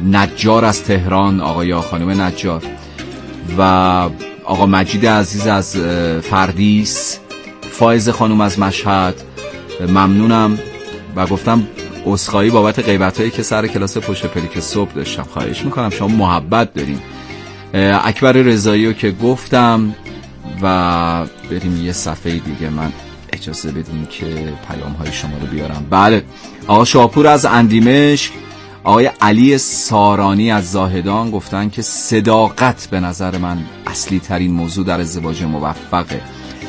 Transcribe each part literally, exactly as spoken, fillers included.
نجار از تهران، آقای یا خانم نجار، و آقا مجید عزیز از فردیس، فائز خانم از مشهد. ممنونم و گفتم عذرخواهی بابت غیبتایی که سر کلاس پشت پلیک صبح داشتم. خواهش میکنم، شما محبت دارین. اکبر رضایی رو که گفتم و بریم یه صفحه دیگه. من اجازه بدین که پیام های شما رو بیارم. بله، آقا شاپور از اندیمشک، آقای علی سارانی از زاهدان گفتن که صداقت به نظر من اصلی ترین موضوع در ازدواج موفقه.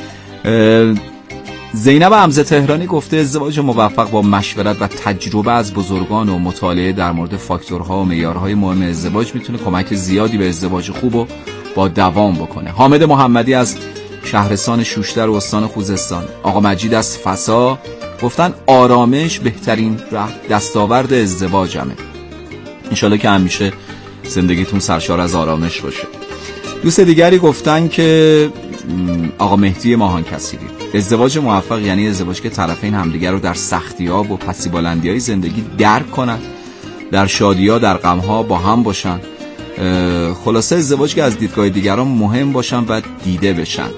زینب حمزه تهرانی گفته ازدواج موفق با مشورت و تجربه از بزرگان و مطالعه در مورد فاکتورها و معیارهای مهم ازدواج میتونه کمک زیادی به ازدواج خوب و با دوام بکنه. حامد محمدی از شهرستان شوشتر و استان خوزستان، آقا مجید از فسا گفتن آرامش بهترین دستاورد ازدواجمه. انشالله که همیشه زندگیتون سرشار از آرامش باشه. دوست دیگری گفتن که آقا مهدی ماهان کثیری، ازدواج موفق یعنی ازدواج که طرفین همدیگر رو در سختی‌ها و پسی بلندی‌های زندگی درک کنن، در شادی‌ها در غم‌ها با هم باشن. خلاصه ازدواج که از دیدگاه دیگران مهم باشن و دیده بشن.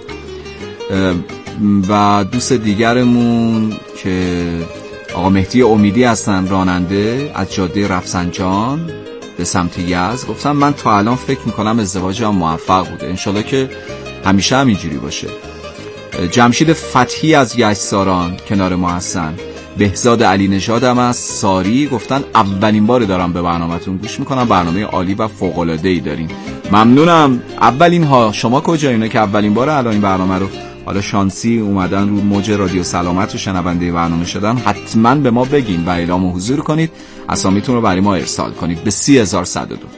و دوست دیگرمون که آقا مهدی امیدی هستن، راننده از جاده رفسنجان به سمت یزد، گفتم من تا الان فکر میکنم ازدواجم موفق بوده، انشالله که همیشه همینجوری باشه. جمشید فتحی از یزدساران کنار ما هستن. بهزاد علی نژاد هم از ساری گفتن اولین بار دارم به برنامه‌تون گوش میکنم، برنامه عالی و فوق‌العاده‌ای دارین. ممنونم. اولین ها شما کجایینه که اولین بار الان این برنامه رو حالا شانسی اومدن رو موج رادیو سلامت و شنونده برنامه شدن، حتما به ما بگین و اعلام حضور کنید، اسامیتون رو برای ما ارسال کنید به سی هزار و صد و دو.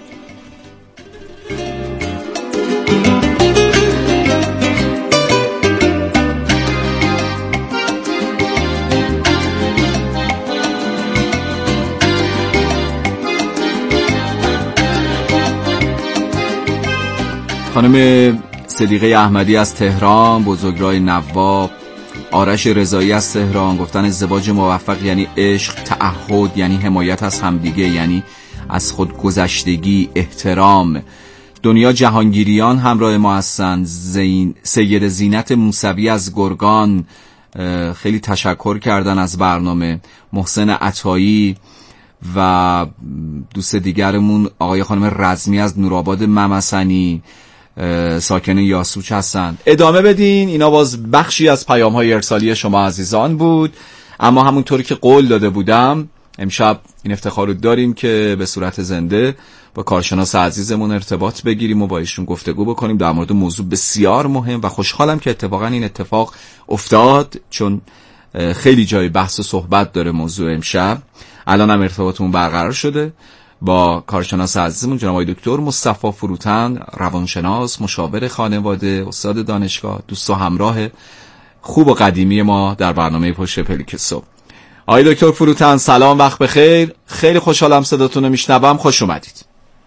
خانم صدیقه احمدی از تهران، بزرگراه نواب، آرش رضایی از تهران گفتن ازدواج موفق یعنی عشق، تعهد، یعنی حمایت از همدیگه، یعنی از خود گذشتگی، احترام. دنیا جهانگیریان همراه ما هستن. زین... سید زینت موسوی از گرگان خیلی تشکر کردن از برنامه. محسن عطایی و دوست دیگرمون آقای خانم رزمی از نورآباد ممسنی ساکن یاسوج هستن. ادامه بدین، اینا باز بخشی از پیام های ارسالی شما عزیزان بود. اما همونطوری که قول داده بودم امشب این افتخار رو داریم که به صورت زنده با کارشناس عزیزمون ارتباط بگیریم و با ایشون گفتگو بکنیم در مورد موضوع بسیار مهم و خوشحالم که اتفاقا این اتفاق افتاد، چون خیلی جای بحث و صحبت داره موضوع امشب. الان هم ارتباطمون برقرار شده با کارشناس عزیزمون جناب آقای دکتر مصطفی فروتن، روانشناس، مشاور خانواده، استاد دانشگاه، دوست و همراه خوب و قدیمی ما در برنامه پشت پلیک صبح. آقای دکتر فروتن سلام، وقت بخیر. خیلی خوشحالم صداتون رو میشنوم، خوش اومدید.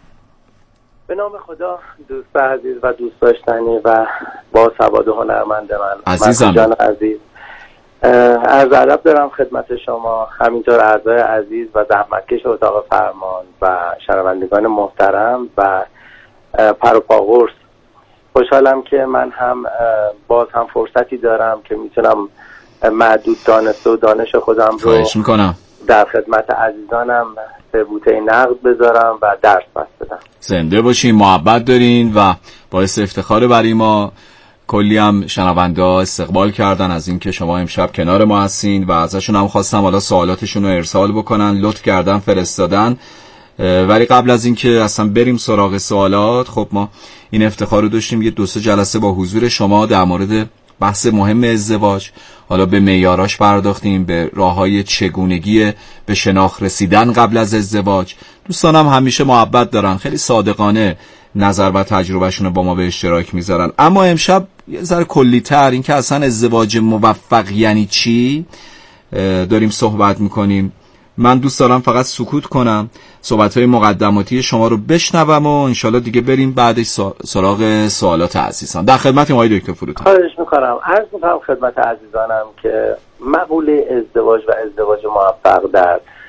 به نام خدا، دوست عزیز و دوست داشتنی و با سواد و هنرمند من عزیزم، جان عزیز، عرض ادب دارم خدمت شما، همینطور اعضای عزیز و زحمتکش اتاق فرمان و شنوندگان محترم و پروپاگورس. خوشحالم که من هم باز هم فرصتی دارم که میتونم محدود دانسته و دانش خودم رو در خدمت عزیزانم به بوته نقد بذارم و درس پس بدم. زنده باشین، محبت دارین و باعث افتخار برای ما. کلی هم شنونده ها استقبال کردن از این که شما امشب کنار ما هستین و ازشون هم خواستم حالا سوالاتشون رو ارسال بکنن، لطف کردن فرستادن. ولی قبل از این که اصلا بریم سراغ سوالات، خب ما این افتخار رو داشتیم یه دو سه جلسه با حضور شما در مورد بحث مهم ازدواج، حالا به معیاراش پرداختیم، به راههای چگونگی به شناخت رسیدن قبل از ازدواج. دوستانم همیشه محبت دارن، خیلی صادقانه نظر و تجربهشون رو با ما به اشتراک میذارن. اما امشب یه ذره کلی‌تر این که اصلا ازدواج موفق یعنی چی داریم صحبت میکنیم. من دوست دارم فقط سکوت کنم، صحبت‌های مقدماتی شما رو بشنوم و انشالله دیگه بریم بعدش سراغ سوالات عزیزان. در خدمتیم آقای دکتر فروتن. خواهش میکنم. عرض میکنم خدمت عزیزانم که مقوله ازدواج و ازدواج موفق در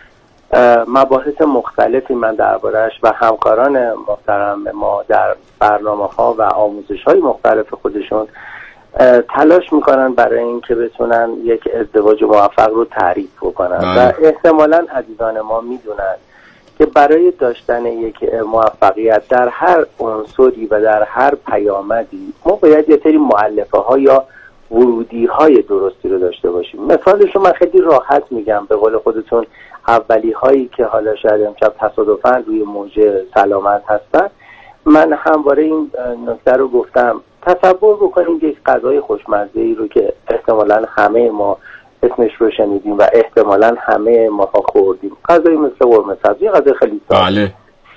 مباحث مختلفی من درباره‌اش و همکاران محترم ما در برنامه‌ها و آموزش‌های مختلف خودشون تلاش میکنن برای اینکه بتونن یک ازدواج موفق رو تعریف بکنن و احتمالاً عزیزان ما میدونن که برای داشتن یک موفقیت در هر عنصری و در هر پیامدی ما باید یه سری مؤلفه ها یا ورودی های درستی رو داشته باشیم. مثالش رو من خیلی راحت میگم، به قول خودتون اولی هایی که حالا شاید امشب تصادفاً روی موج سلامت هستن، من همواره این نکته رو گفتم. تصور بکنیم یک غذای خوشمزه‌ای رو که احتمالاً همه ما اسمش رو شنیدیم و احتمالاً همه ما خوردیم، غذایی مثل قرمه سبزی، غذای خیلی ساده. بله.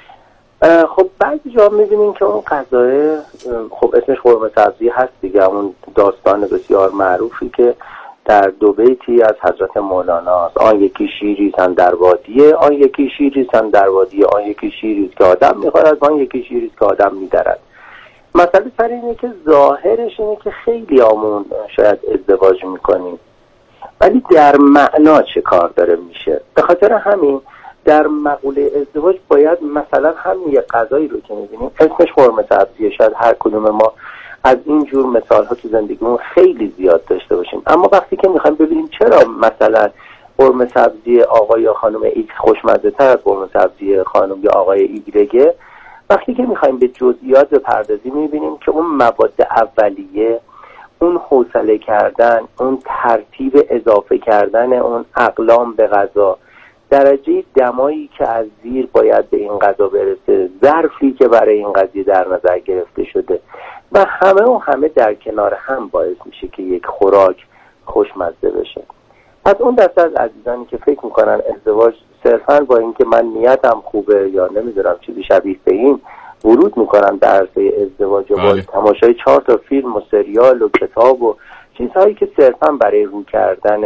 خب بعضی جا می‌بینیم که اون غذای خب اسمش قرمه سبزی هست دیگه، اون داستان بسیار معروفی که در دو بیتی از حضرت مولانا است: آن یکی شیری است در وادیه، آن یکی شیری است در وادیه، آن یکی شیری است که آدم می‌خورد، آن یکی شیری است که آدم می‌درد. مسئله سر اینه که ظاهرش اینه که خیلی آمون شاید ازدواج میکنیم، ولی در معنا چه کار داره میشه؟ به خاطر همین در مقوله ازدواج باید مثلا همین یه غذایی رو که میبینیم اسمش قرمه سبزیه، شاید هر کدوم ما از این جور مثال ها تو زندگیمون خیلی زیاد داشته باشیم، اما وقتی که میخوایم ببینیم چرا مثلا قرمه سبزی آقای یا خانم ایکس خوشمزه تر از قرمه سبزی خانم یا آقای ایگرگه، وقتی که میخوایم به جزئیات بپردازیم میبینیم که اون مواد اولیه، اون حوصله کردن، اون ترتیب اضافه کردن اون اقلام به غذا، درجه دمایی که از زیر باید به این غذا برسه، ظرفی که برای این قضیه در نظر گرفته شده و همه و همه در کنار هم باعث میشه که یک خوراک خوشمزه بشه. از اون دسته از عزیزانی که فکر میکنن ازدواج صرفاً با اینکه من نیتم خوبه یا نمیدونم چیزی شبیه به این ورود میکنم در عرصه ازدواج و با تماشای چهار تا فیلم و سریال و کتاب و چیزهایی که صرفاً برای رو کردن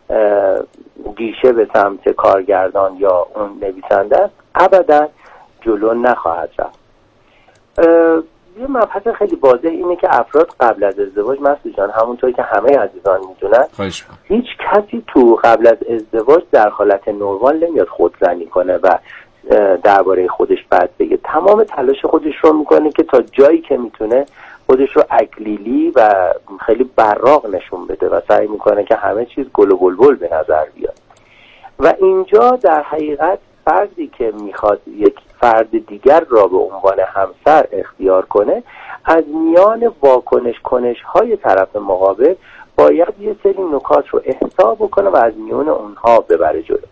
گیشه به سمت کارگردان یا اون نویسنده است، ابدا جلو نخواهد رفت. یه مبحث خیلی واضح اینه که افراد قبل از ازدواج، مسعود جان، همونطوری که همه عزیزان میدونن، هیچ کسی تو قبل از ازدواج در حالت نرمال نمیاد خودزنی کنه و درباره خودش بد بگه. تمام تلاش خودش رو میکنه که تا جایی که میتونه خودش رو اکلیلی و خیلی براق نشون بده و سعی میکنه که همه چیز گل و بلبل به نظر بیاد. و اینجا در حقیقت فردی که میخواد یک فرد دیگر را به عنوان همسر اختیار کنه، از میان واکنش کنش های طرف مقابل باید یه سری نکات رو احساب بکنه و از میان اونها ببره جلو.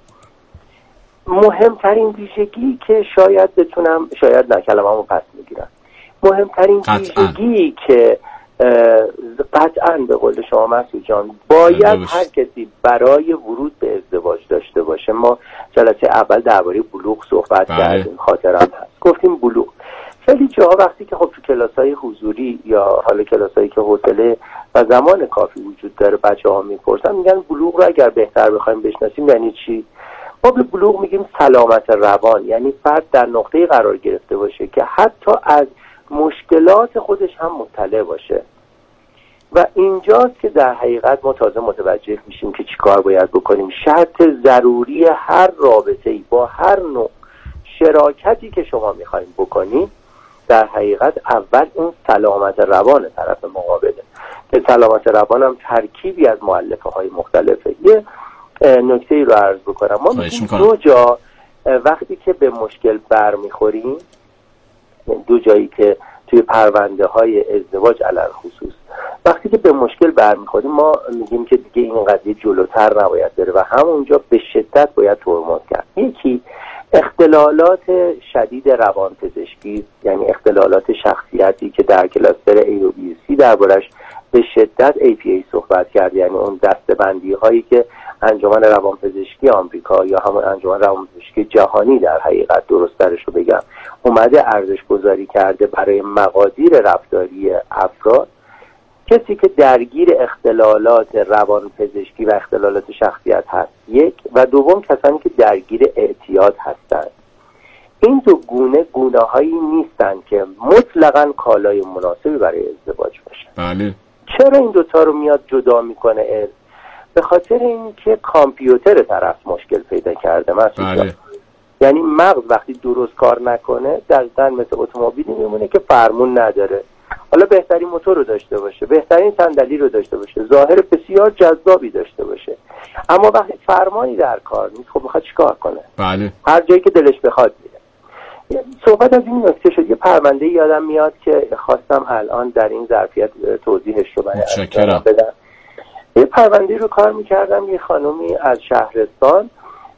مهمترین ویژگی که شاید بتونم، شاید نه کلمه‌مو پس میگیرم، مهمترین ویژگی که قطعاً به قول شما مسعود جان باید هر کسی برای ورود به ازدواج داشته باشه. ما جلسه اول درباره بلوغ صحبت کردیم، خاطرم هست، گفتیم بلوغ. خیلی جاها وقتی که خب تو کلاس‌های حضوری یا حالا کلاسایی که حوصله و زمان کافی وجود داره بچه‌ها میپرسن، میگن بلوغ رو اگر بهتر بخوایم بشناسیم یعنی چی؟ ما به بلوغ میگیم سلامت روان، یعنی فرد در نقطه‌ای قرار گرفته باشه که حتی از مشکلات خودش هم مطلع باشه. و اینجاست که در حقیقت ما تازه متوجه میشیم که چیکار باید بکنیم. شرط ضروری هر رابطه‌ای با هر نوع شراکتی که شما میخوایم بکنیم در حقیقت اول اون سلامت روان طرف مقابله، که سلامت روان هم ترکیبی از مؤلفه های مختلفه. یه نکته‌ای رو عرض بکنم، ما میگیم دو جا وقتی که به مشکل برمیخوریم، دو جایی که توی پرونده های ازدواج علل خصوص وقتی که به مشکل برمیخوریم ما میگیم که دیگه این قضیه جلوتر نباید بره و همونجا به شدت باید ترمز کرد. یکی اختلالات شدید روانپزشکی، یعنی اختلالات شخصیتی که در کلاستر ای و بی سی دربارش به شدت ای پی ای صحبت کرد، یعنی اون دسته‌بندی هایی که انجمن روانپزشکی آمریکا یا همون انجمن روانپزشکی جهانی در حقیقت درست‌ترش رو بگم اومده ارزش گذاری کرده برای مقادیر رفتاری افراد. کسی که درگیر اختلالات روانپزشکی و اختلالات شخصیت هست یک، و دوم کسانی که درگیر اعتیاد هستند. این دو گونه گونه‌هایی نیستند که مطلقاً کالای مناسبی برای ازدواج باشه. بله. چرا این دوتا رو میاد جدا میکنه؟ به خاطر اینکه کامپیوتر طرف مشکل پیدا کرده. بله. یعنی مغز وقتی درست کار نکنه دقیقاً مثل اتومبیلی میمونه که فرمون نداره. حالا بهترین موتور رو داشته باشه، بهترین صندلی رو داشته باشه، ظاهر بسیار جذابی داشته باشه، اما وقتی فرمانی در کار نیست خب میخواد چیکار کنه؟ بله. هر جایی که دلش بخواد میره. صحبت از این نکته شد. یه پرونده یادم میاد که خواستم الان در این ظرفیت توضیحش رو متشکرم بدم. یه پرونده رو کار میکردم، یه خانومی از شهرستان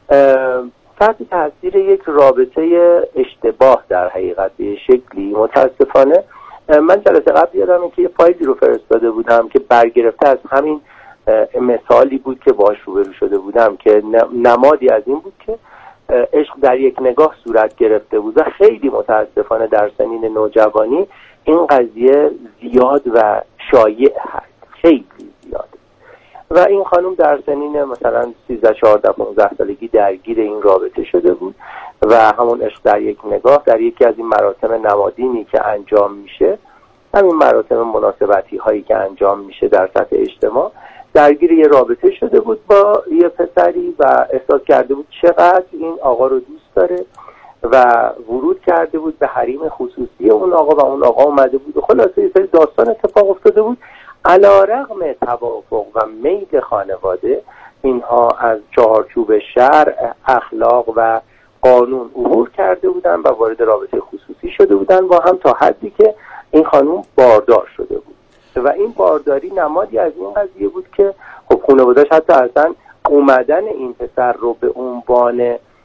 تحت تاثیر یک رابطه اشتباه در حقیقت به شکلی متاسفانه، من جلسه قبل یادمه که یه فایلی رو فرستاده بودم که برگرفته از همین مثالی بود که باهاش روبرو شده بودم که نمادی از این بود که عشق در یک نگاه صورت گرفته بود و خیلی متاسفانه در سنین نوجوانی این قضیه زیاد و شایع هست، خیلی زیاد. و این خانم در سنین مثلا سیزده چهارده پانزده سالگی درگیر این رابطه شده بود و همون عشق در یک نگاه در یکی از این مراتب نمادینی که انجام میشه، همین مراتب مناسبتی هایی که انجام میشه در سطح اجتماع، درگیر یه رابطه شده بود با یه پسری و احساس کرده بود چقدر این آقا رو دوست داره و ورود کرده بود به حریم خصوصی اون آقا و اون آقا اومده بود و خلاصه یه سری داستان اتفاق افتاده بود. علیرغم توافق و میل خانواده اینها از چارچوب شرع، اخلاق و قانون عبور کرده بودن و وارد رابطه خصوصی شده بودن با هم تا حدی که این خانوم باردار شده بود و این بارداری نمادی از این قضیه بود که خب خانواده‌اش حتی اصلا اومدن این پسر رو به عنوان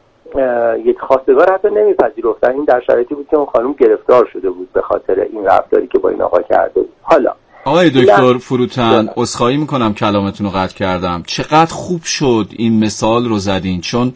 یک خواستگار حتی نمیپذیرفتن. این در شرایطی بود که اون خانوم گرفتار شده بود به خاطر این رفتاری که با این آقا کرده بود. حالا آقای دکتر فروتن عذرخواهی میکنم کلامتون رو قطع کردم، چقدر خوب شد این مثال رو زدین، چون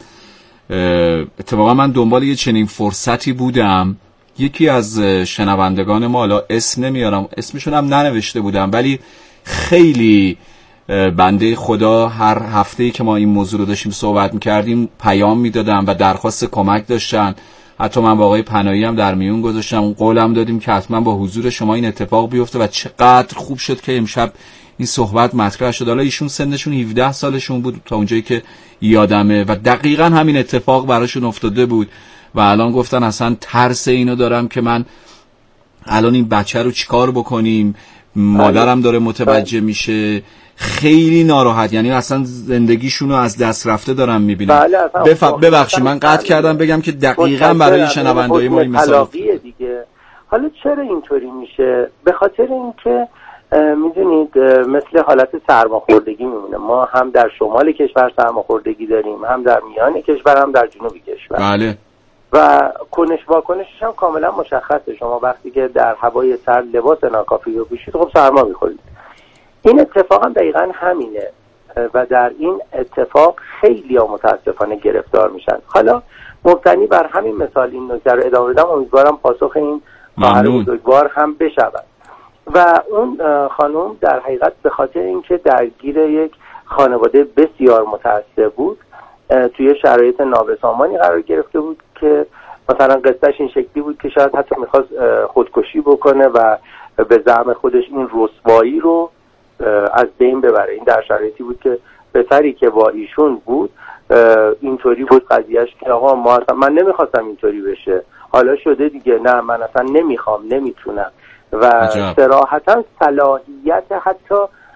اتفاقا من دنبال یه چنین فرصتی بودم. یکی از شنوندگان ما، حالا اسم نمیارم، اسمشون هم ننوشته بودم، ولی خیلی بنده خدا هر هفته‌ای که ما این موضوع رو داشتیم صحبت میکردیم پیام میدادن و درخواست کمک داشتن. حتی من با آقای پناهی هم در میون گذاشتم، قولم دادیم که حتما با حضور شما این اتفاق بیفته و چقدر خوب شد که امشب این صحبت مطرح شد. حالا ایشون سنشون هفده سالشون بود تا اونجایی که یادمه و دقیقاً همین اتفاق براشون افتاده بود و الان گفتن اصلا ترس اینو دارم که من الان این بچه رو چیکار بکنیم، مادرم داره متوجه میشه، خیلی ناراحت، یعنی اصلا زندگیشونو از دست رفته دارم میبینم. بله بف... ببخشید من قطع کردم بگم که دقیقاً برای شنونده‌های ما این مثال دیگه. حالا چرا اینطوری میشه؟ به خاطر اینکه میدونید مثل حالت سرماخوردگی میمونه. ما هم در شمال کشور سرماخوردگی داریم، هم در میان کشور، هم در جنوب کشور. بله. و کنش واکنشش هم کاملا مشخصه. شما وقتی که در هوای سرد لباس ناکافی رو پوشید خب سرما میخورید. این اتفاق هم دقیقا همینه و در این اتفاق خیلی ها متاسفانه گرفتار میشن. حالا مبتنی بر همین مثال این نکته رو ادامه بدم، امیدوارم پاسخ این خواهر بزرگوار هم بشود. و اون خانم در حقیقت به خاطر اینکه درگیر یک خانواده بسیار متعصب بود، توی شرایط نابسامانی قرار گرفته بود که مثلا قصهش این شکلی بود که شاید حتی میخواست خودکشی بکنه و به زعم خودش این رسوایی رو از بین ببره. این در شرایطی بود که پسری که با ایشون بود اینطوری بود قضیهش که آقا ما اصلا من نمیخواستم اینطوری بشه، حالا شده دیگه، نه من اصلا نمیخوام، نمیتونم و صراحتا صلاحیت حتی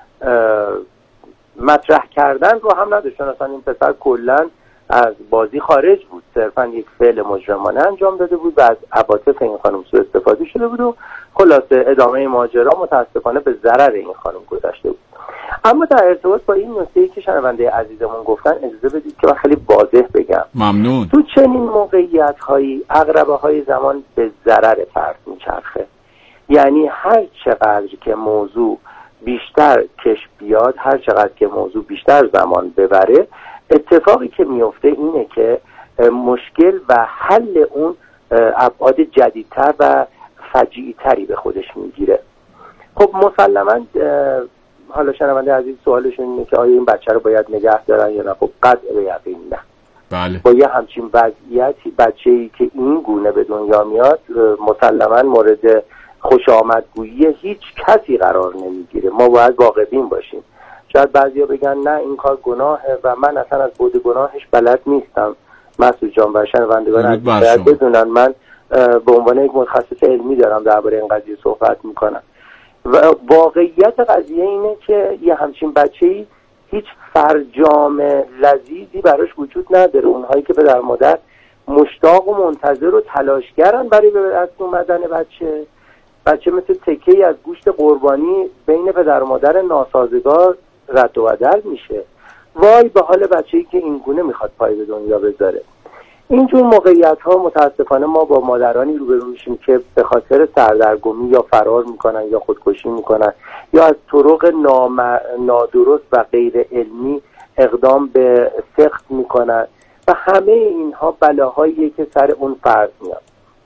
مطرح کردن رو هم نداشتن. اصلا این پسر کلن از بازی خارج بود، صرفا یک فعل مجرمانه انجام داده بود و از عواطف این خانم سوء استفاده شده بود و خلاصه ادامه ماجرا متاسفانه به ضرر این خانم گذشته بود. اما در ارتباط با این نکته‌ای که شنونده عزیزمون گفتن اجازه بدید که من خیلی واضح بگم. ممنون. تو چنین موقعیت‌هایی عقربه‌های زمان به ضرر فرد میچرخه. یعنی هر چقدر که موضوع بیشتر کش بیاد، هر چقدر که موضوع بیشتر زمان ببره، اتفاقی که میفته اینه که مشکل و حل اون ابعاد جدیدتر و فجیع‌تری به خودش میگیره. خب مسلماً حالا شنونده عزیز سوالشون اینه که آیا این بچه رو باید نگه دارن یا نه؟ خب قطع به یقین نه. بله. با یه همچین وضعیتی بچه‌ای که این گونه به دنیا میاد مسلماً مورد خوش آمدگویی هیچ کسی قرار نمیگیره. ما باید واقع‌بین باشیم شاید بعضیا بگن نه این کار گناهه و من اصلا از بود گناهش بلد نیستم. مسعود جان و شنوندگان باید بدونن من به عنوان یک متخصص علمی دارم درباره این قضیه صحبت میکنم و واقعیت قضیه اینه که یه همچین بچه‌ای هیچ فرجام لذیذی براش وجود نداره. اونهایی که پدر مادر مشتاق و منتظر و تلاشگرن برای به دست اومدن بچه بچه مثل تکه‌ای از گوشت قربانی بین پدر و مادر ناسازگار رد و بدل میشه. وای به حال بچه‌ای که این گونه میخواد پای به دنیا بذاره. اینجور موقعیت ها متاسفانه ما با مادرانی روبرو میشیم که به خاطر سردرگمی یا فرار میکنن یا خودکشی میکنن یا از طرق نام... نادرست و غیر علمی اقدام به سخت میکنن و همه اینها بلاهاییه که سر اون فرد میاد.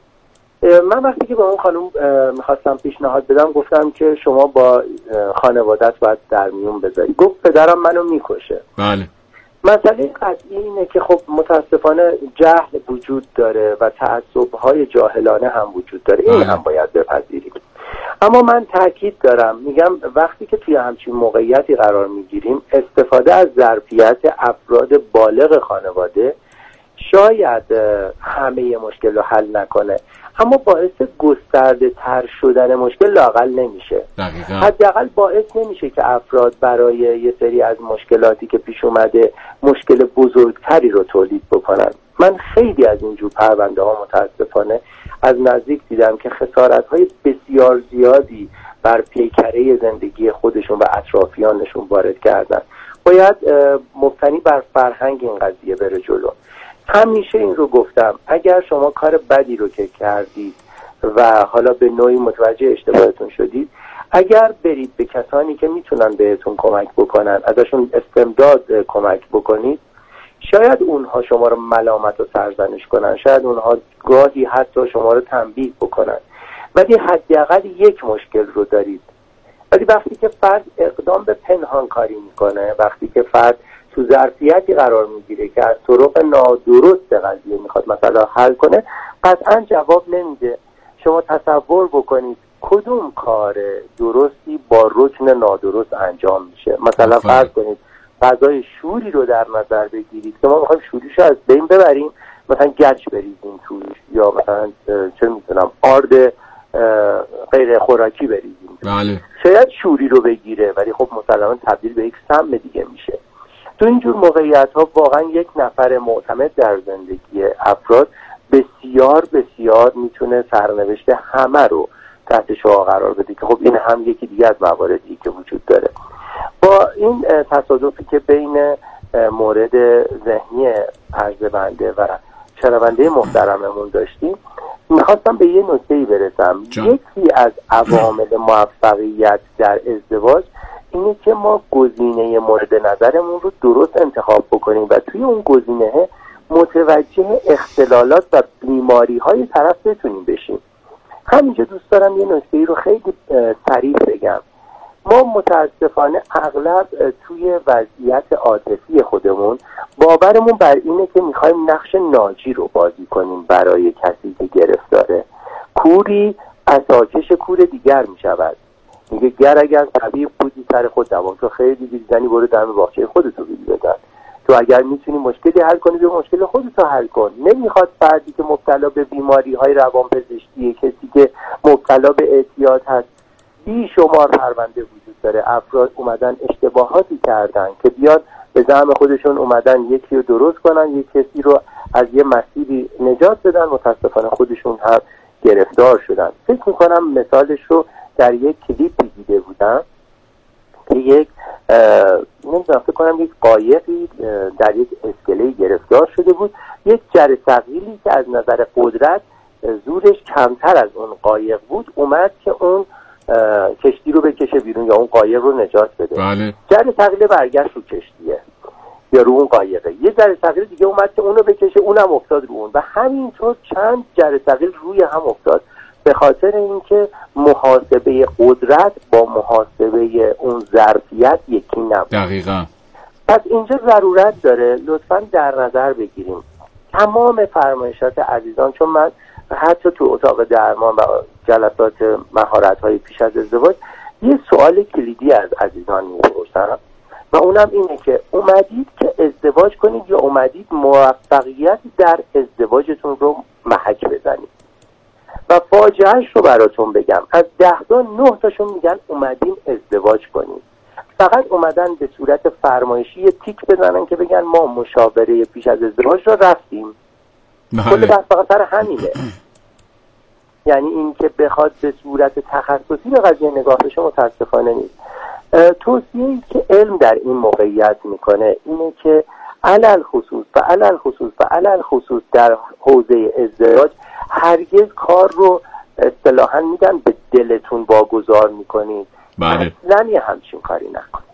من وقتی که با اون خانم میخواستم پیشنهاد بدم گفتم که شما با خانوادت باید در میون بذاری. گفت پدرم منو میکشه. بله. مسئله قطعی اینه که خب متاسفانه جهل وجود داره و تعصب‌های جاهلانه هم وجود داره. این هم باید بپذیریم. اما من تاکید دارم میگم وقتی که توی همچین موقعیتی قرار میگیریم استفاده از ظرفیت افراد بالغ خانواده شاید همه مشکل رو حل نکنه اما باعث گسترده تر شدن مشکل لااقل نمیشه. حداقل باعث نمیشه که افراد برای یه سری از مشکلاتی که پیش اومده مشکل بزرگتری رو تولید بکنن. من خیلی از اینجور پرونده ها متاسفانه از نزدیک دیدم که خسارت‌های بسیار زیادی بر پیکره زندگی خودشون و اطرافیانشون وارد کردن. باید مبتنی بر فرهنگ این قضیه بره جلو. همیشه این رو گفتم اگر شما کار بدی رو که کردید و حالا به نوعی متوجه اشتباهتون شدید، اگر برید به کسانی که میتونن بهتون کمک بکنن ازشون استمداد کمک بکنید، شاید اونها شما رو ملامت و سرزنش کنن، شاید اونها گاهی حتی شما رو تنبیه بکنن، ولی حداقل یک مشکل رو دارید. ولی وقتی که فرد اقدام به پنهان کاری میکنه، وقتی که فرد تو ظرفیتی قرار میگیره که از طرق نادرست قضیه میخواد مثلا حل کنه، قطعا جواب نمیده. شما تصور بکنید کدوم کار درستی با رکن نادرست انجام میشه. مثلا فرض کنید فضای شوری رو در نظر بگیرید که ما میخوایم شوریشو از بین ببریم، مثلا گچ بریزیم توش یا مثلا چه میتونم آرد غیر خوراکی بریزیم. بله. شاید شوری رو بگیره ولی خب مسلماً تبدیل به یک سم دیگه میشه. تو اینجور موقعیت ها واقعا یک نفر معتمد در زندگی افراد بسیار بسیار میتونه سرنوشت همه رو تحت شعاع قرار بده که خب این هم یکی دیگه از مواردی که وجود داره. با این تصادفی که بین مورد ذهنی عرض بنده و شنونده محترممون داشتیم، میخواستم به یه نکته‌ای برسم. جان. یکی از عوامل موفقیت در ازدواج اینه که ما گزینه مورد نظرمون رو درست انتخاب بکنیم و توی اون گزینه متوجه اختلالات و بیماری‌های طرف بتونیم بشیم. همینجا دوست دارم یه نکته‌ای رو خیلی صریح بگم. ما متاسفانه اغلب توی وضعیت عاطفی خودمون باورمون بر اینه که میخوایم نقش ناجی رو بازی کنیم برای کسی که گرفتاره. کوری اساکش کور دیگر میشود. میگه گر اگر طبیب بودی سر خود دوام، تو خیلی بیزنی برو دم باغچه خودتو بیل بزن. تو اگر میتونی مشکلی حل کنی به مشکل خودتو حل کن. نمیخواد فردی که مبتلا به بیماری های روانپزشکی، کسی که مبتلا به اعتیاد هست، بیشمار پرونده وجود داره. افراد اومدن اشتباهاتی کردن که بیاد به زعم خودشون اومدن یکی رو درست کنن، یک کسی رو از یه مسیری نجات بدن، متاسفانه خودشون هم گرفتار شدن. فکر میکنم مثالش رو در یک کلیپی دیده بودم که یک نمیدونم فکر کنم یک قایقی در یک اسکله گرفتار شده بود. یک جرثقیلی که از نظر قدرت زورش کمتر از اون قایق بود اومد که اون کشتی رو بکشه بیرون یا اون قایق رو نجات بده. بله. جرثقیل برگشت رو کشتیه یا رو اون قایقه. یه جرثقیل دیگه اومد که اونو بکشه، اونم افتاد رو اون و همینطور چند جرثقیل روی هم افتاد، به خاطر اینکه محاسبه قدرت با محاسبه اون ظرفیت یکی نبود. دقیقاً. پس اینجا ضرورت داره لطفاً در نظر بگیریم تمام فرمایشات عزیزان، چون من حتی تو اتاق درمان و جلسات مهارت‌های پیش از ازدواج یه سوال کلیدی از عزیزان می‌پرسم. و اونم اینه که اومدید که ازدواج کنید یا اومدید موفقیت در ازدواجتون رو محک بزنید. و فاجعهش رو براتون بگم، از ده تا نه تاشون میگن اومدیم ازدواج کنیم. فقط اومدن به صورت فرمایشی یه تیک بزنن که بگن ما مشاوره پیش از ازدواج رو رفتیم. کل بحث فقط سر همینه. یعنی این که بخواد به صورت تخصصی به قضیه نگاه بشه متاسفانه نیست. توصیه‌ای که علم در این موقعیت میکنه اینه که علل خصوص و علل خصوص و علل خصوص در حوزه ازدواج هرگز کار رو اصطلاحاً میگن به دلتون واگذار میکنید. بله. اصلاً یه همچین کاری نکنید.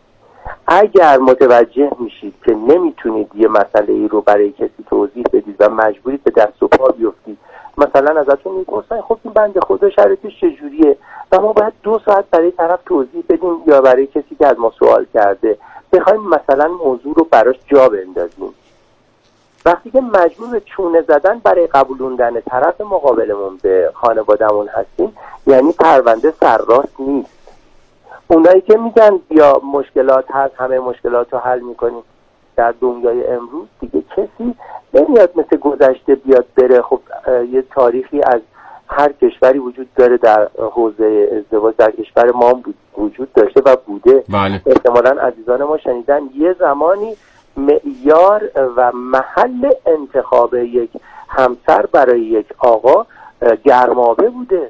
اگر متوجه میشید که نمیتونید یه مسئله ای رو برای کسی توضیح بدید و مجبورید به دست و پا بیفتید، مثلا ازتون میپرسن خب این بنده خدا شرایطش چجوریه و ما باید دو ساعت برای طرف توضیح بدیم یا برای کسی که از ما سوال کرده بخوایم مثلا موضوع رو براش جا بندازیم. وقتی که مجبور به چونه زدن برای قبولوندن طرف مقابلمون به خانوادهمون هستیم، یعنی پرونده سرراست نیست. اونایی که میگن بیا مشکلات هست همه مشکلات رو حل میکنیم، در دنیای امروز دیگه کسی نمیاد مثل گذشته بیاد بره. خب یه تاریخی از هر کشوری وجود داره در حوزه ازدواج، در کشور ما هم وجود داشته و بوده. بله. احتمالاً عزیزان ما شنیدن یه زمانی معیار و محل انتخاب یک همسر برای یک آقا گرمابه بوده.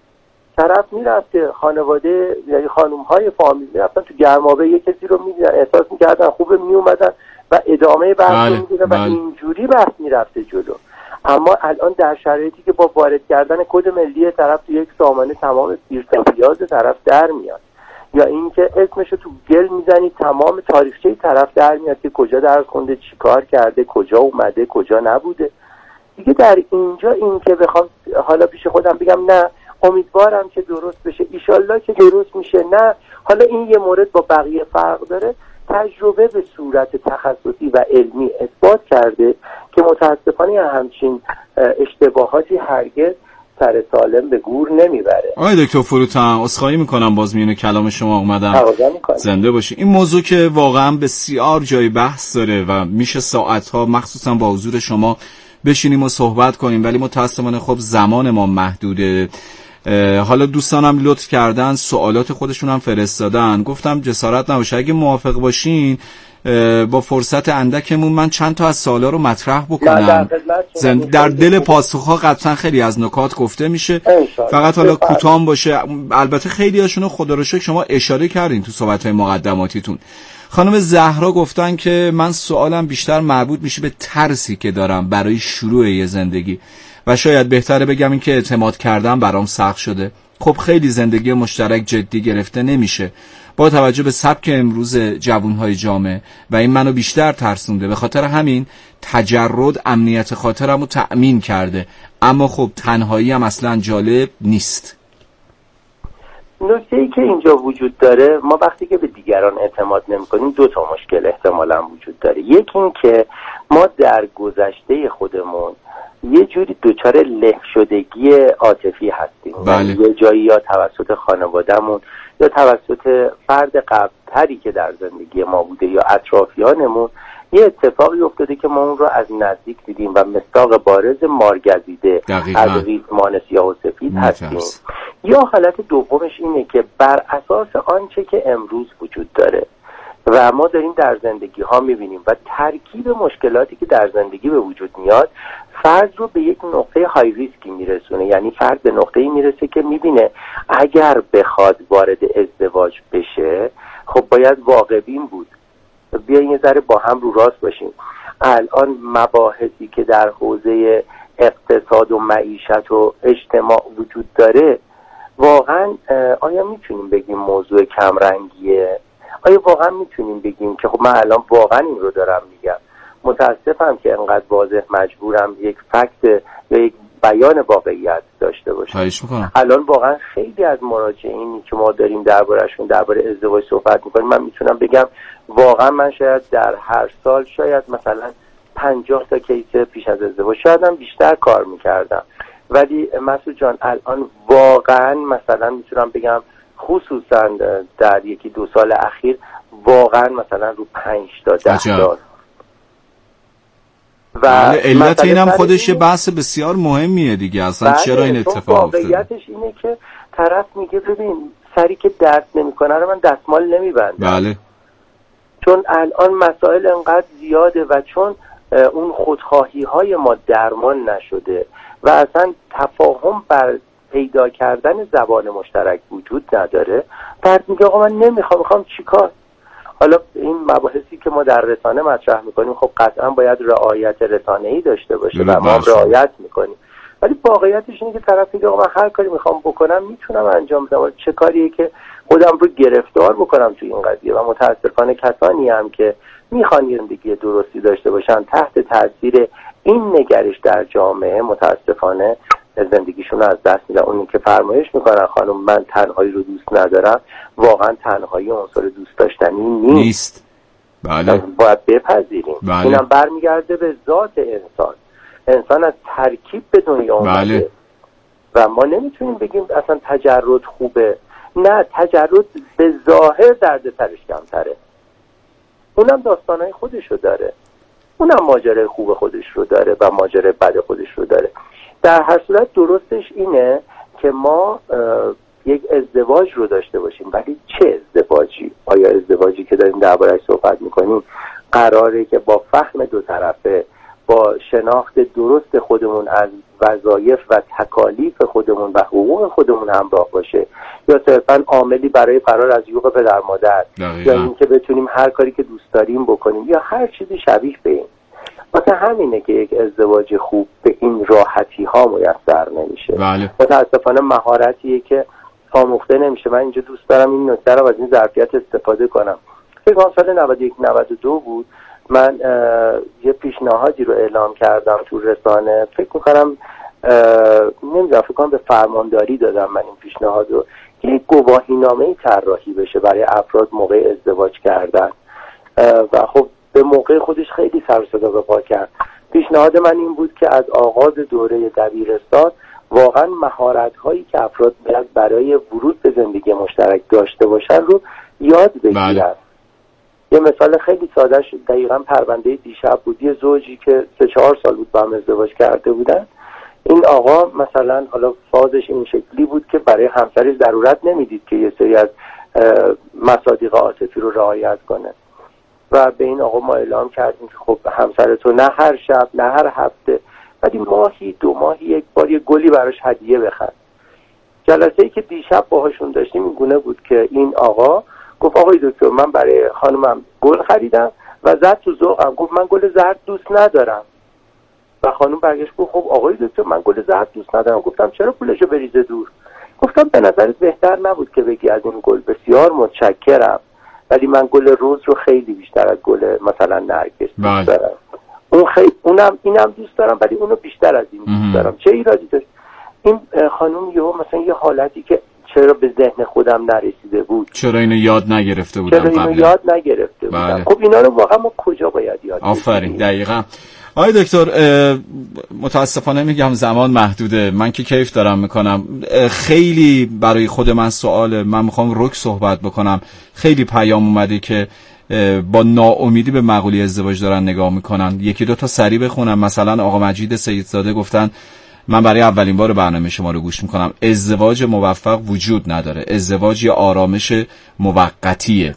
طرف میرفته خانواده یعنی خانوم‌های فامیل میرفتن تو گرمابه یک کسی رو میدیدن، احساس میکردن خوبه میومدن و ادامه بحث رو میدیدن و اینجوری بحث میرفته جلو. اما الان در شرایطی که با وارد کردن کد ملی طرف تو یک سامانه تمام سیرتاپیاز طرف در میاد، یا اینکه اسمشو تو گل میزنی تمام تاریخچه طرف در میاد که کجا درس خونده، چیکار کرده، کجا اومده، کجا نبوده. دیگه در اینجا این که بخوام حالا پیش خودم بگم نه امیدوارم که درست بشه، ایشالله که درست میشه، نه حالا این یه مورد با بقیه فرق داره، تجربه به صورت تخصصی و علمی اثبات کرده که متاسفانه همچین اشتباهاتی هرگز سر سالم به گور نمیبره. آقای دکتر فروتن عذرخواهی میکنم باز میونه کلام شما اومدم. زنده باشی. این موضوع که واقعا بسیار جای بحث داره و میشه ساعتها مخصوصا با حضور شما بشینیم و صحبت کنیم، ولی متاسفانه خب زمان ما محدوده. حالا دوستانم لطف کردن سوالات خودشون هم فرستادن، گفتم جسارت نباشه اگه موافق باشین با فرصت اندکمون من چند تا از سوالا رو مطرح بکنم. زند... در دل پاسخها قطعا خیلی از نکات گفته میشه، فقط حالا کوتاه باشه. البته خیلی هاشونو خدا رو شکر شما اشاره کردین تو صحبت‌های مقدماتیتون. خانم زهرا گفتن که من سوالم بیشتر مربوط میشه به ترسی که دارم برای شروع یه زندگی و شاید بهتره بگم این که اعتماد کردم برام سخت شده. خب خیلی زندگی مشترک جدی گرفته نمیشه با توجه به سبک امروز جوانهای جامعه و این منو بیشتر ترسونده. به خاطر همین تجرد امنیت خاطرم رو تأمین کرده، اما خب تنهایی هم اصلا جالب نیست. نکته‌ای که اینجا وجود داره، ما وقتی که به دیگران اعتماد نمی‌کنیم دو تا مشکل احتمالاً وجود داره. یکی این که ما در گذشته خودمون یه جوری دچار له شدگی عاطفی هستیم. بله. یه جایی یا توسط خانوادهمون یا توسط فرد قبل‌تری که در زندگی ما بوده یا اطرافیانمون یه اتفاقی افتاده که ما اون رو از نزدیک دیدیم و مصداق بارز مارگزیده از ریسمان سیاه و سفید هستیم. یا حالت دومش اینه که بر اساس آنچه که امروز وجود داره و ما داریم در زندگی ها میبینیم و ترکیب مشکلاتی که در زندگی به وجود میاد فرد رو به یک نقطه های ریسکی میرسونه. یعنی فرد به نقطه‌ای میرسه که میبینه اگر بخواد وارد ازدواج بشه خب باید واقع بین بود. بیاین یه ذره با هم رو راست باشیم. الان مباحثی که در حوزه اقتصاد و معیشت و اجتماع وجود داره واقعا آیا میتونیم بگیم موضوع کمرنگیه؟ آیا واقعا میتونیم بگیم که خب من الان واقعا این رو دارم میگم؟ متاسفم که انقدر واضح مجبورم یک فکت یا یک بیان واقعیت داشته باشم. الان واقعا خیلی از مراجعینی که ما داریم درباره‌شون درباره ازدواج صحبت میکنیم، من میتونم بگم واقعا من شاید در هر سال شاید مثلا پنجاه تا کیس پیش از ازدواج شاید هم بیشتر کار میکردم، ولی مسعود جان الان واقعا مثلا میتونم بگم خصوصا در یکی دو سال اخیر واقعا مثلا رو پنج تا ده تا و علت اینم خودش یه بحث بسیار مهمیه دیگه اصلا چرا این اتفاق افتاده. واقعیتش اینه که طرف میگه ببین سری که درد نمیکنه رو من دستمال نمیبندم. بله. چون الان مسائل انقدر زیاده و چون اون خودخواهی های ما درمان نشده و اصلا تفاهم بر پیدا کردن زبان مشترک وجود نداره، فرد میگه آقا من نمیخوام، میخوام چیکار؟ حالا این مباحثی که ما در رسانه مطرح میکنیم خب قطعا باید رعایت رسانه‌ای داشته باشه و ما رعایت میکنیم، ولی واقعیتش اینه که طرف میگه آقا من هر کاری میخوام بکنم میتونم انجام بدم، چه کاریه که خودم رو گرفتار بکنم توی این قضیه. و متاسفانه کسانی هم که میخوان زندگی درستی داشته باشن تحت تاثیر این نگرش در جامعه متاسفانه زندگیشون رو از دست میدن. اونی که فرمایش میکنن خانم من تنهایی رو دوست ندارم، واقعا تنهایی عنصر دوست داشتنی نیست, نیست. بله. باید بپذیریم. بله. اینم برمیگرده به ذات انسان. انسان از ترکیب به دنیا اومده. بله. و ما نمیتونیم بگیم اصلا تجرد خوبه. نه، تجرد به ظاهر دردسرش کمتره، اونم داستانهای خودش رو داره، اونم ماجرای خوب خودش رو داره و ماجرای بد خودش رو داره. در هر صورت درستش اینه که ما یک ازدواج رو داشته باشیم، ولی چه ازدواجی؟ آیا ازدواجی که داریم درباره‌اش صحبت میکنیم قراره که با فهم دو طرفه، با شناخت درست خودمون از وظایف و تکالیف خودمون و حقوق خودمون همراه باشه، یا صرفاً عاملی برای فرار از یوغ پدر مادر، یا اینکه بتونیم هر کاری که دوست داریم بکنیم، یا هر چیزی شبیه به این؟ واسه همینه که یک ازدواج خوب به این راحتی ها میسر نمیشه. بله. متاسفانه مهارتیه که آموخته نمیشه. من اینجا دوست دارم این نکته رو از این ظرفیت استفاده کنم. فکر کنم سال نود و یک نود و دو بود، من یه پیشنهادی رو اعلام کردم تو رسانه، فکر میکنم نمیدونم فکر کنم به فرمانداری دادم من این پیشنهاد رو که یک گواهینامه‌ای طراحی بشه برای افراد موقع ازدواج کردن و خب به موقع خودش خیلی سر و صدا به پا کرد. پیشنهاد من این بود که از آغاز دوره دبیرستان واقعا مهارت‌هایی که افراد باید برای ورود به زندگی مشترک داشته باشن رو یاد بگیرن. بله. یه مثال خیلی سادهش دقیقاً پرونده دیشب بود. یه زوجی که سه چهار سال بود با هم ازدواج کرده بودن. این آقا مثلا حالا فازش این شکلی بود که برای همسرش ضرورت نمیدید که یه سری از مصادیق عاطفی رو رعایت کنه و به این آقا ما اعلام کردیم که خب همسر تو نه هر شب نه هر هفته ولی ماهی دو ماهی یک بار یه گلی براش هدیه بخر. جلسه‌ای که دیشب باهاشون داشتیم این گونه بود که این آقا گفت آقای دکتر من برای خانمم گل خریدم و زد تو ذوقم، گفت من گل زرد دوست ندارم. و خانم برگشت گفت خب آقای دکتر من گل زرد دوست ندارم. گفتم چرا پولشو بریزه دور؟ گفتم به نظرت بهتر نبود که بگی از این گل بسیار متشکرم ولی من گل روز رو خیلی بیشتر از گل مثلا نرگس دوست دارم. اون خیلی اونم اینم دوست دارم ولی اونو بیشتر از این دوست دارم. چه ایرادی داشت؟ این خانم یهو مثلا یه حالتی که چرا به ذهن خودم نرسیده بود، چرا اینو یاد نگرفته بودم چرا اینو قبل یاد نگرفته بودم. بله. خب اینا رو واقعا ما کجا باید یاد بگیریم؟ آفرین. دقیقاً. آقای دکتر متاسفانه میگم زمان محدوده، من که کیف دارم میکنم، خیلی برای خود من سواله، من میخوام رک صحبت بکنم. خیلی پیام اومده که با ناامیدی به مقوله ازدواج دارن نگاه میکنن. یکی دو تا سریع بخونم. مثلا آقا مجید سیدزاده گفتن من برای اولین بار برنامه شما رو گوش میکنم. ازدواج موفق وجود نداره، ازدواج یه آرامش موقتیه.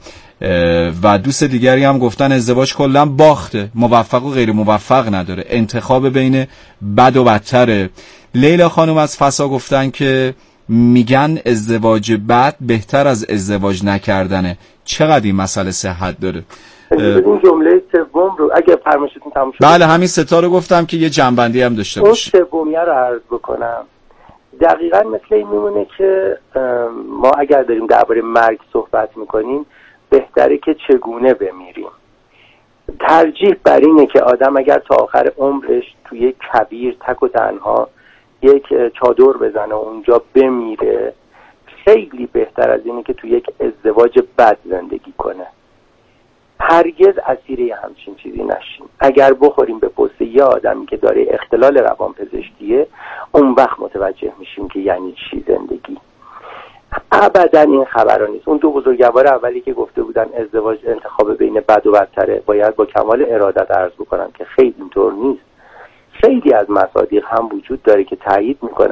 و دوست دیگری هم گفتن ازدواج کلا باخته، موفق و غیر موفق نداره، انتخاب بین بد و بدتره. لیلا خانم از فسا گفتن که میگن ازدواج بد بهتر از ازدواج نکردنه. چقدر این مسئله صحت داره؟ این جمله سوم رو اگه فرمایشتون تموم شد. بله همین ستا رو گفتم که یه جنبندی هم داشته باشه. اون سومیه رو عرض بکنم. دقیقاً مثل این میمونه که ما اگر داریم درباره مرگ صحبت میکنیم بهتره که چگونه بمیریم. ترجیح بر اینه که آدم اگر تا آخر عمرش توی یک کویر تک و تنها یک چادر بزنه و اونجا بمیره خیلی بهتر از اینه که توی یک ازدواج بد زندگی کنه. هرگز اسیر همچین چیزی نشیم. اگر بخوریم به پوست یه آدمی که داره اختلال روانپزشکیه اون وقت متوجه میشیم که یعنی چی زندگی. ابدا این خبرها نیست. اون دو بزرگوار اولی که گفته بودن ازدواج انتخاب بین بد و بدتره، باید با کمال ارادت عرض بکنم که خیلی اینطور نیست. خیلی از مصادیق هم وجود داره که تایید میکنه